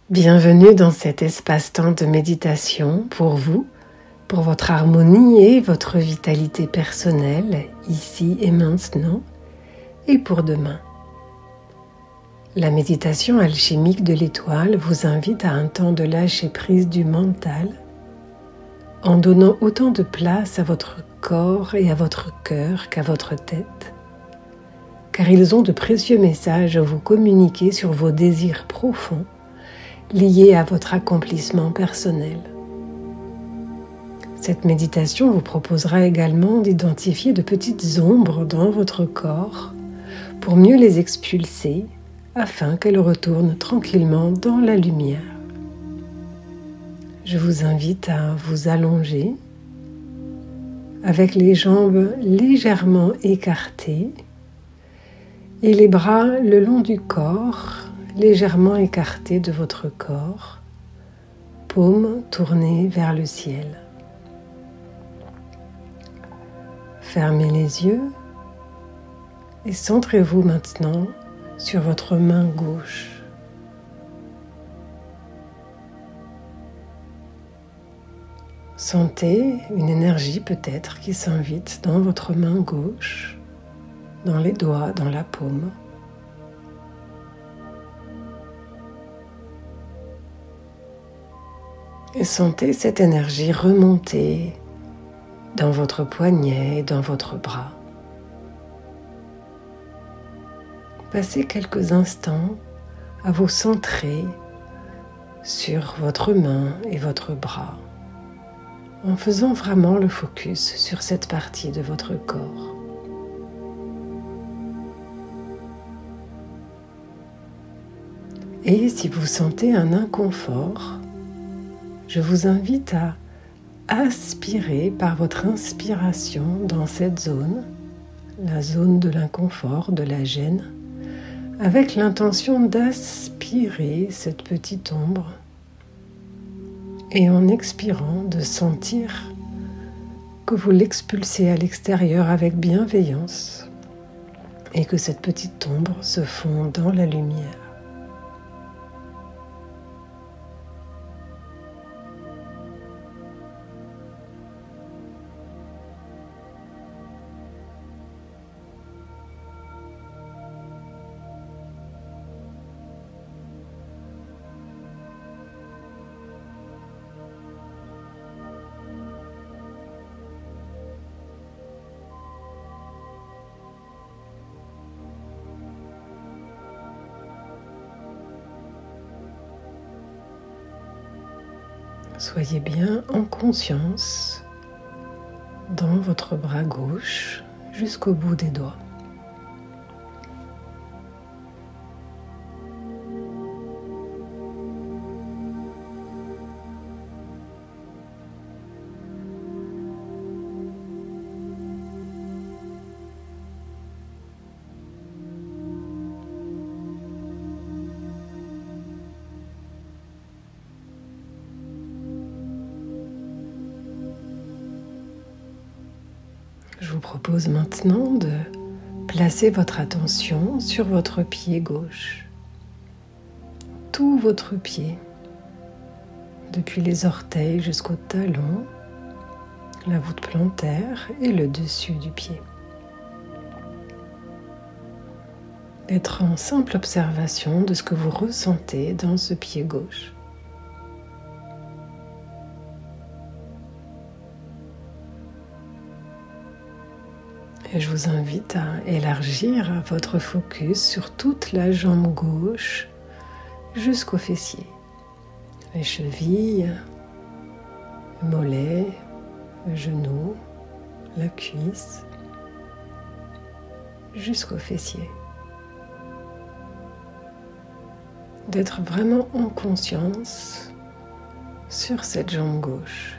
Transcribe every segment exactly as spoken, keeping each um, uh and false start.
Bienvenue dans cet espace-temps de méditation pour vous, pour votre harmonie et votre vitalité personnelle, ici et maintenant, et pour demain. La méditation alchimique de l'étoile vous invite à un temps de lâcher prise du mental, en donnant autant de place à votre corps et à votre cœur qu'à votre tête, car ils ont de précieux messages à vous communiquer sur vos désirs profonds, liés à votre accomplissement personnel. Cette méditation vous proposera également d'identifier de petites ombres dans votre corps pour mieux les expulser afin qu'elles retournent tranquillement dans la lumière. Je vous invite à vous allonger avec les jambes légèrement écartées et les bras le long du corps, légèrement écartés de votre corps, paumes tournées vers le ciel. Fermez les yeux et centrez-vous maintenant sur votre main gauche. Sentez une énergie peut-être qui s'invite dans votre main gauche, dans les doigts, dans la paume. Et sentez cette énergie remonter dans votre poignet et dans votre bras. Passez quelques instants à vous centrer sur votre main et votre bras, en faisant vraiment le focus sur cette partie de votre corps. Et si vous sentez un inconfort, je vous invite à aspirer par votre inspiration dans cette zone, la zone de l'inconfort, de la gêne, avec l'intention d'aspirer cette petite ombre et en expirant de sentir que vous l'expulsez à l'extérieur avec bienveillance et que cette petite ombre se fond dans la lumière. Soyez bien en conscience dans votre bras gauche jusqu'au bout des doigts. Je vous propose maintenant de placer votre attention sur votre pied gauche. Tout votre pied, depuis les orteils jusqu'au talon, la voûte plantaire et le dessus du pied. Être en simple observation de ce que vous ressentez dans ce pied gauche. Et je vous invite à élargir votre focus sur toute la jambe gauche jusqu'au fessier. Les chevilles, le mollet, le genou, la cuisse, jusqu'au fessier. D'être vraiment en conscience sur cette jambe gauche.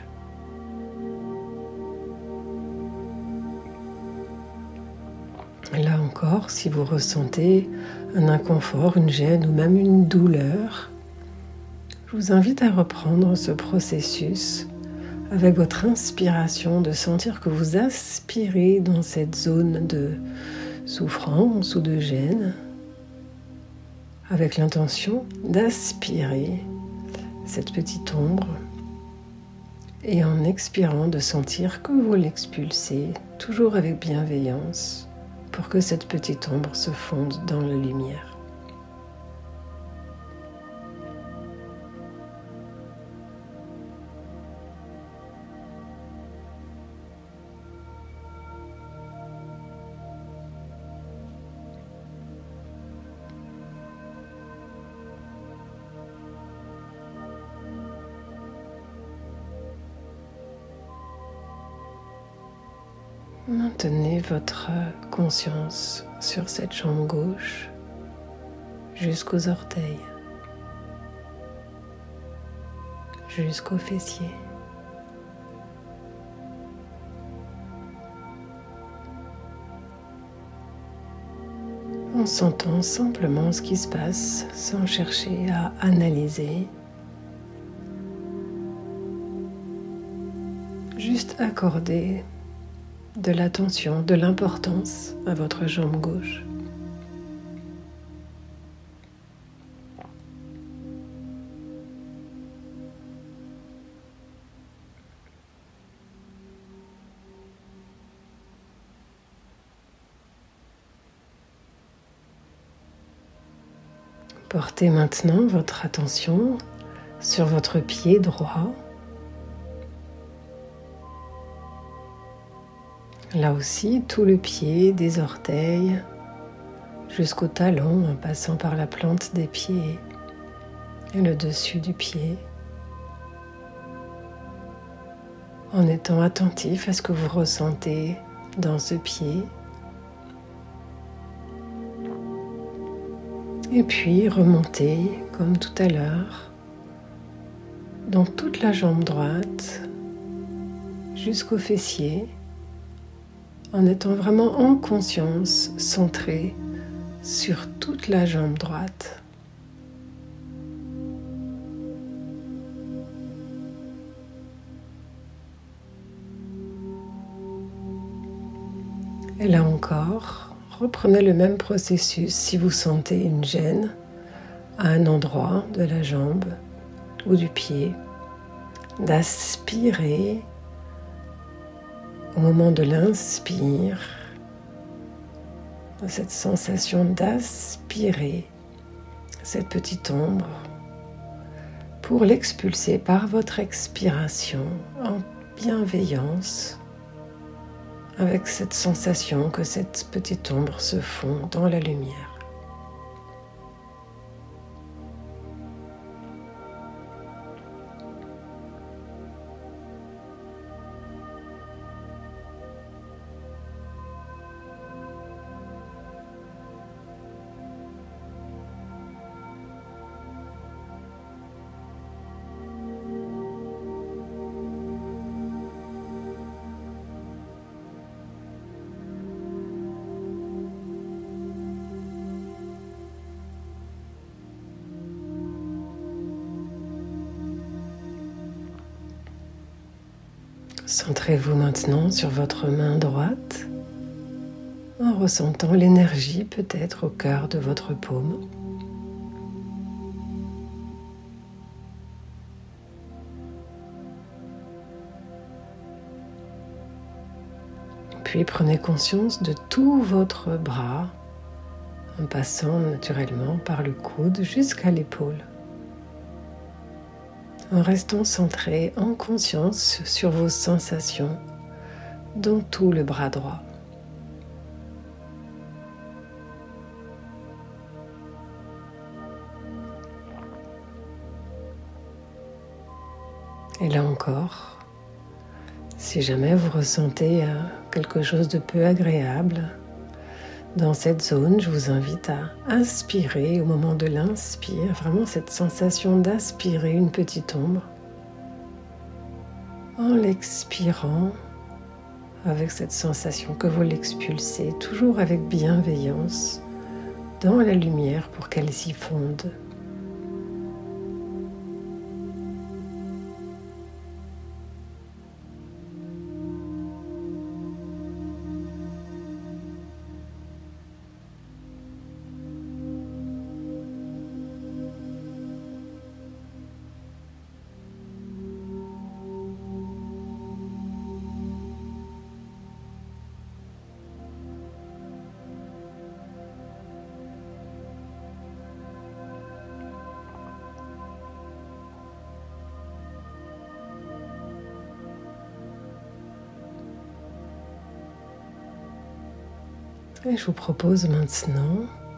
Là encore, si vous ressentez un inconfort, une gêne ou même une douleur, je vous invite à reprendre ce processus avec votre inspiration, de sentir que vous aspirez dans cette zone de souffrance ou de gêne, avec l'intention d'aspirer cette petite ombre et en expirant de sentir que vous l'expulsez, toujours avec bienveillance, pour que cette petite ombre se fonde dans la lumière. Maintenez votre conscience sur cette jambe gauche jusqu'aux orteils, jusqu'aux fessiers. En sentant simplement ce qui se passe sans chercher à analyser. Juste accorder de l'attention, de l'importance à votre jambe gauche. Portez maintenant votre attention sur votre pied droit. Là aussi, tout le pied, des orteils jusqu'au talon en passant par la plante des pieds et le dessus du pied, en étant attentif à ce que vous ressentez dans ce pied. Et puis remontez, comme tout à l'heure, dans toute la jambe droite jusqu'au fessier, en étant vraiment en conscience, centré sur toute la jambe droite. Et là encore, reprenez le même processus si vous sentez une gêne à un endroit de la jambe ou du pied, d'aspirer au moment de l'inspire, cette sensation d'aspirer cette petite ombre pour l'expulser par votre expiration en bienveillance, avec cette sensation que cette petite ombre se fond dans la lumière. Centrez-vous maintenant sur votre main droite en ressentant l'énergie peut-être au cœur de votre paume. Puis prenez conscience de tout votre bras en passant naturellement par le coude jusqu'à l'épaule, en restant centré en conscience sur vos sensations dans tout le bras droit. Et là encore, si jamais vous ressentez quelque chose de peu agréable dans cette zone, je vous invite à inspirer au moment de l'inspire, vraiment cette sensation d'aspirer une petite ombre. En l'expirant, avec cette sensation que vous l'expulsez, toujours avec bienveillance, dans la lumière pour qu'elle s'y fonde. Et je vous propose maintenant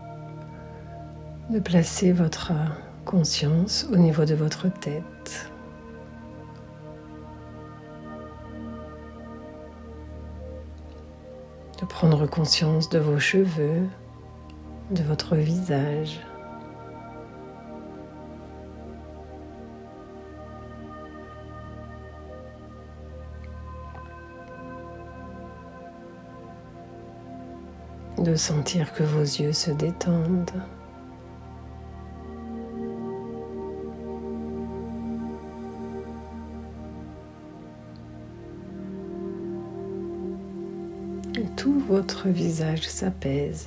de placer votre conscience au niveau de votre tête. De prendre conscience de vos cheveux, de votre visage. De sentir que vos yeux se détendent. Et tout votre visage s'apaise.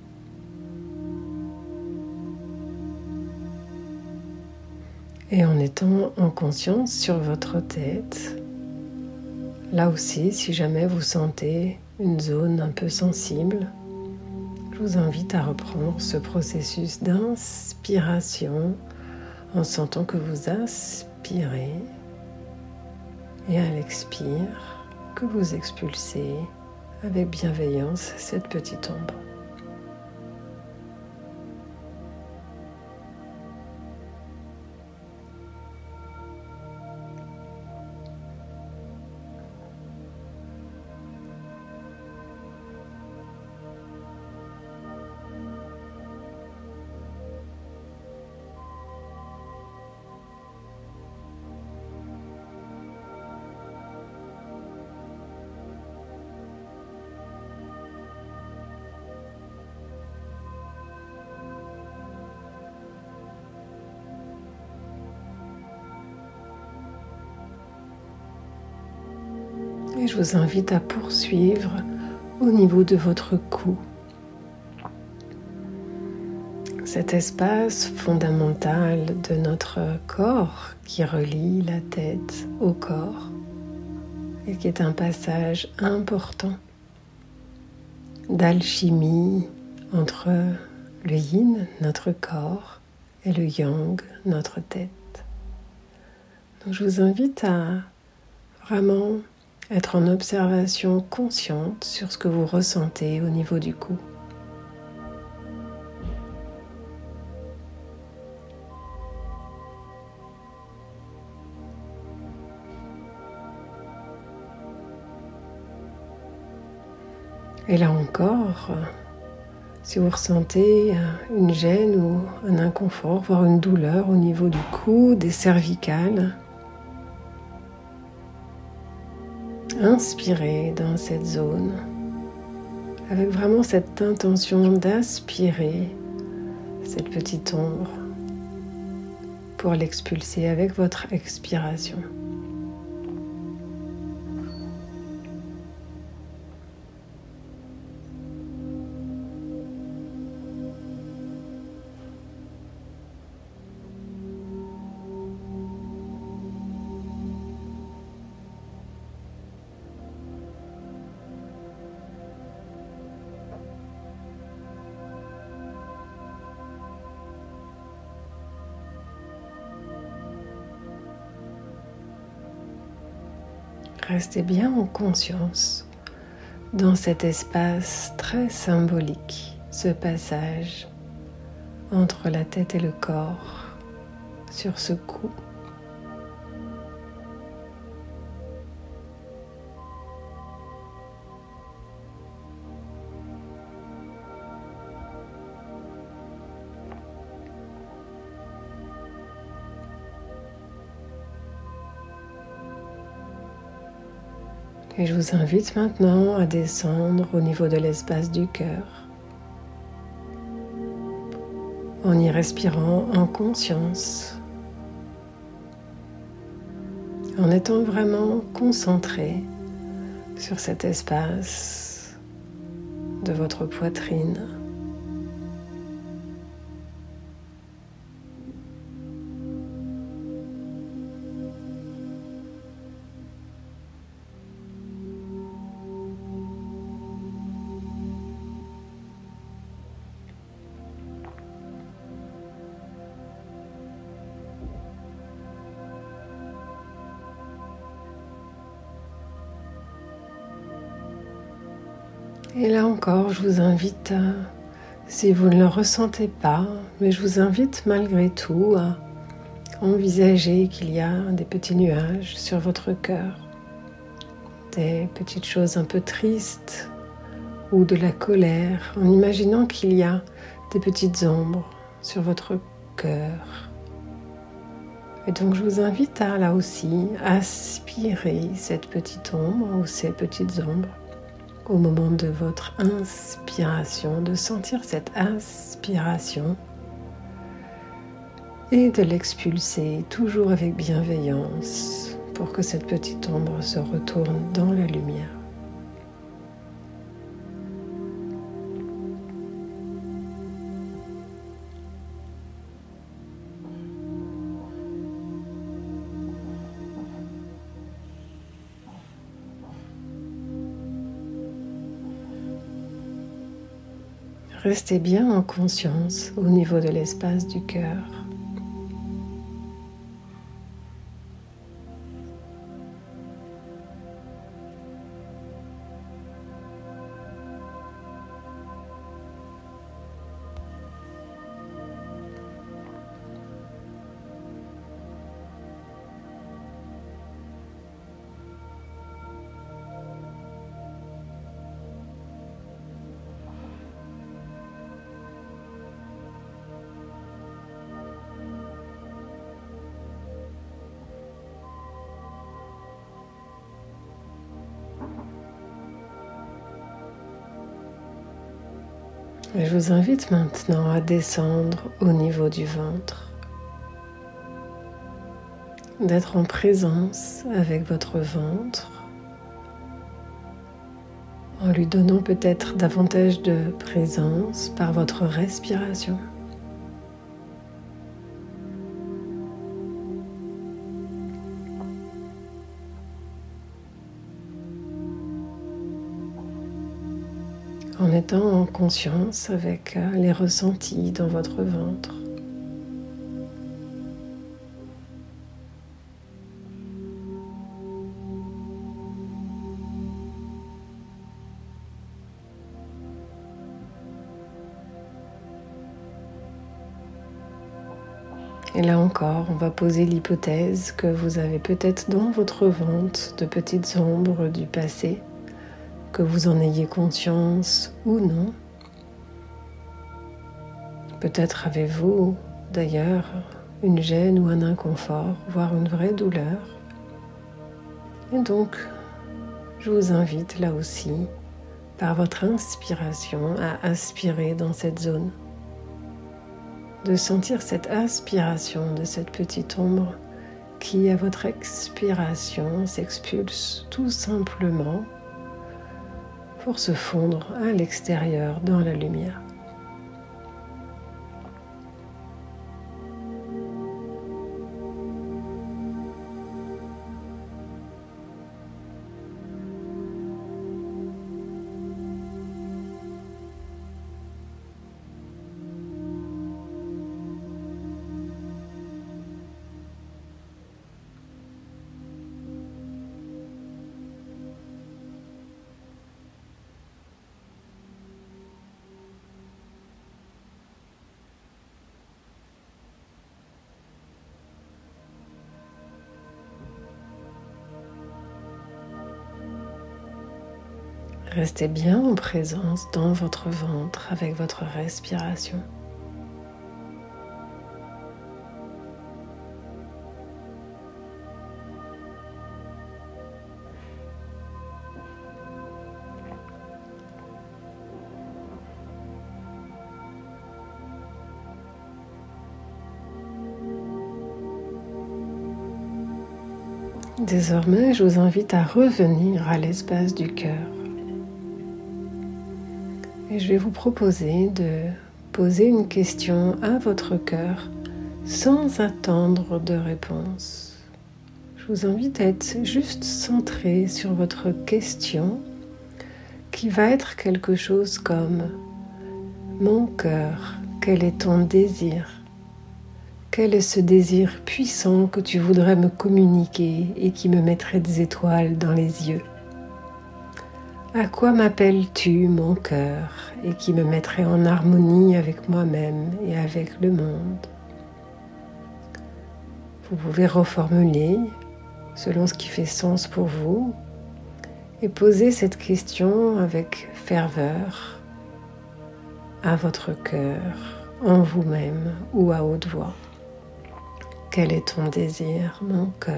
Et en étant en conscience sur votre tête, là aussi, si jamais vous sentez une zone un peu sensible, je vous invite à reprendre ce processus d'inspiration en sentant que vous inspirez et à l'expire, que vous expulsez avec bienveillance cette petite ombre. Et je vous invite à poursuivre au niveau de votre cou. Cet espace fondamental de notre corps qui relie la tête au corps et qui est un passage important d'alchimie entre le yin, notre corps, et le yang, notre tête. Donc je vous invite à vraiment être en observation consciente sur ce que vous ressentez au niveau du cou. Et là encore, si vous ressentez une gêne ou un inconfort, voire une douleur au niveau du cou, des cervicales, inspirez dans cette zone avec vraiment cette intention d'aspirer cette petite ombre pour l'expulser avec votre expiration. Restez bien en conscience dans cet espace très symbolique, ce passage entre la tête et le corps sur ce cou. Et je vous invite maintenant à descendre au niveau de l'espace du cœur, en y respirant en conscience, en étant vraiment concentré sur cet espace de votre poitrine. Et là encore, je vous invite à, si vous ne le ressentez pas, mais je vous invite malgré tout à envisager qu'il y a des petits nuages sur votre cœur, des petites choses un peu tristes ou de la colère, en imaginant qu'il y a des petites ombres sur votre cœur. Et donc je vous invite à là aussi aspirer cette petite ombre ou ces petites ombres au moment de votre inspiration, de sentir cette inspiration et de l'expulser toujours avec bienveillance pour que cette petite ombre se retourne dans la lumière. Restez bien en conscience au niveau de l'espace du cœur. Et je vous invite maintenant à descendre au niveau du ventre, d'être en présence avec votre ventre, en lui donnant peut-être davantage de présence par votre respiration. En étant en conscience avec les ressentis dans votre ventre. Et là encore, on va poser l'hypothèse que vous avez peut-être dans votre ventre de petites ombres du passé, que vous en ayez conscience ou non. Peut-être avez-vous d'ailleurs une gêne ou un inconfort, voire une vraie douleur. Et donc, je vous invite là aussi, par votre inspiration, à aspirer dans cette zone. De sentir cette aspiration de cette petite ombre qui, à votre expiration, s'expulse tout simplement pour se fondre à l'extérieur dans la lumière. Restez bien en présence dans votre ventre avec votre respiration. Désormais, je vous invite à revenir à l'espace du cœur. Et je vais vous proposer de poser une question à votre cœur sans attendre de réponse. Je vous invite à être juste centré sur votre question qui va être quelque chose comme « Mon cœur, quel est ton désir ? Quel est ce désir puissant que tu voudrais me communiquer et qui me mettrait des étoiles dans les yeux ? À quoi m'appelles-tu, mon cœur, et qui me mettrait en harmonie avec moi-même et avec le monde? Vous pouvez reformuler selon ce qui fait sens pour vous et poser cette question avec ferveur à votre cœur, en vous-même ou à haute voix. Quel est ton désir, mon cœur?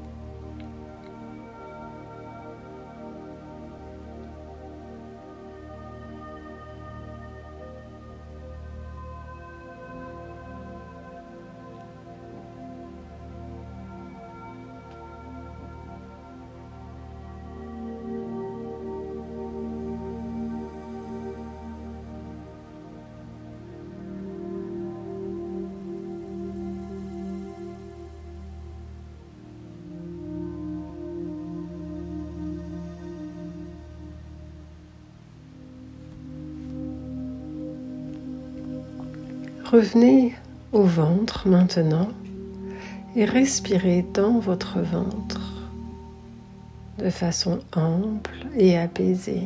Revenez au ventre maintenant et respirez dans votre ventre de façon ample et apaisée.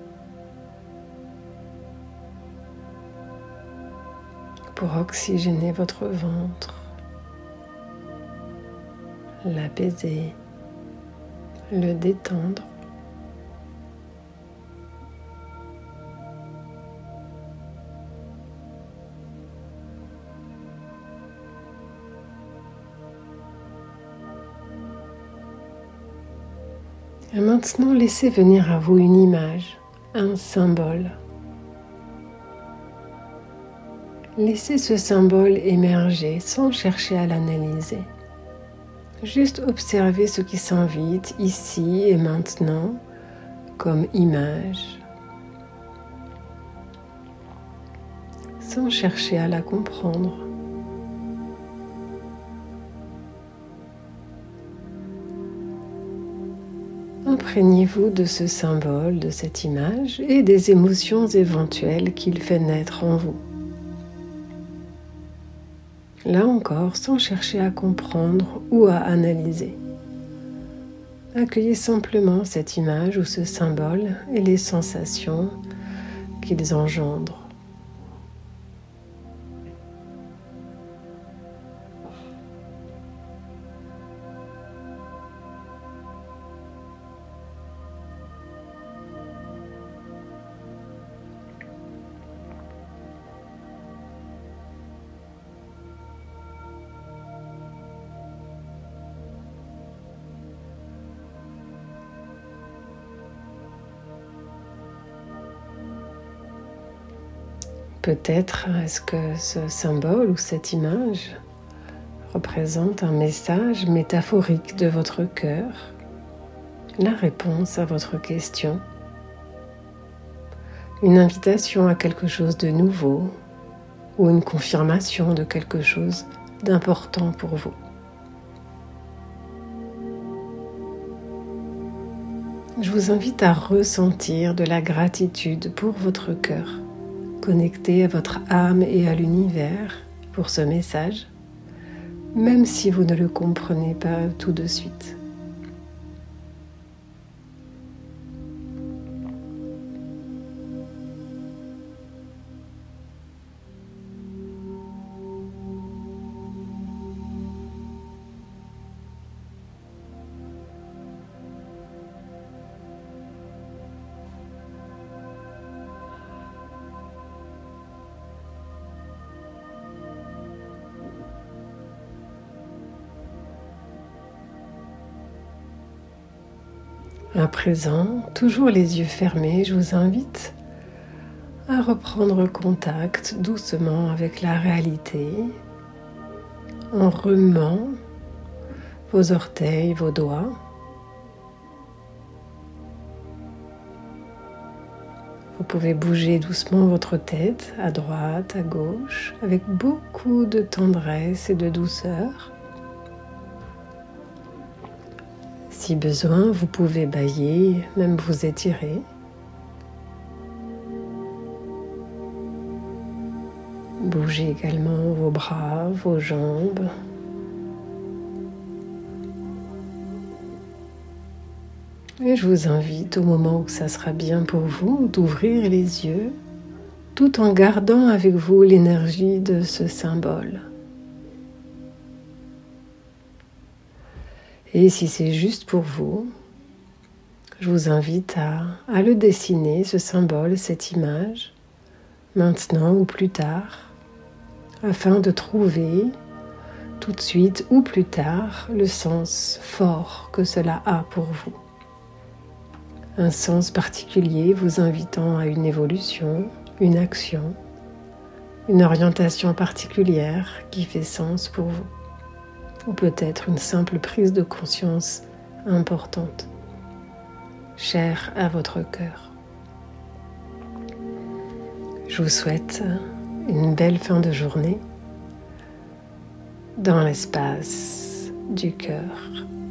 Pour oxygéner votre ventre, l'apaiser, le détendre. Et maintenant, laissez venir à vous une image, un symbole. Laissez ce symbole émerger sans chercher à l'analyser. Juste observez ce qui s'invite ici et maintenant comme image, sans chercher à la comprendre. Imprégnez-vous de ce symbole, de cette image et des émotions éventuelles qu'il fait naître en vous. Là encore, sans chercher à comprendre ou à analyser. Accueillez simplement cette image ou ce symbole et les sensations qu'ils engendrent. Peut-être est-ce que ce symbole ou cette image représente un message métaphorique de votre cœur, la réponse à votre question, une invitation à quelque chose de nouveau ou une confirmation de quelque chose d'important pour vous. Je vous invite à ressentir de la gratitude pour votre cœur, connecté à votre âme et à l'univers pour ce message, même si vous ne le comprenez pas tout de suite. À présent, toujours les yeux fermés, je vous invite à reprendre contact doucement avec la réalité en remuant vos orteils, vos doigts. Vous pouvez bouger doucement votre tête à droite, à gauche, avec beaucoup de tendresse et de douceur. Si besoin, vous pouvez bâiller, même vous étirer. Bougez également vos bras, vos jambes. Et je vous invite, au moment où ça sera bien pour vous, d'ouvrir les yeux tout en gardant avec vous l'énergie de ce symbole. Et si c'est juste pour vous, je vous invite à, à le dessiner, ce symbole, cette image, maintenant ou plus tard, afin de trouver tout de suite ou plus tard le sens fort que cela a pour vous. Un sens particulier vous invitant à une évolution, une action, une orientation particulière qui fait sens pour vous, ou peut-être une simple prise de conscience importante, chère à votre cœur. Je vous souhaite une belle fin de journée dans l'espace du cœur.